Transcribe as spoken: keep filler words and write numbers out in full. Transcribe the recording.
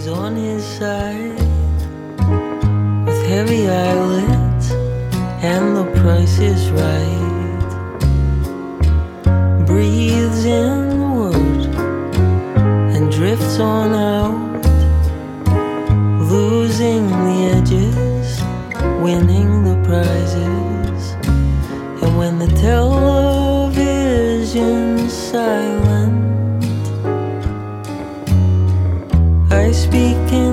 he's on his side, with heavy eyelids and the price is right. Breathes in the word and drifts on out, losing the edges, winning the prizes. And when the television's silent, I speak in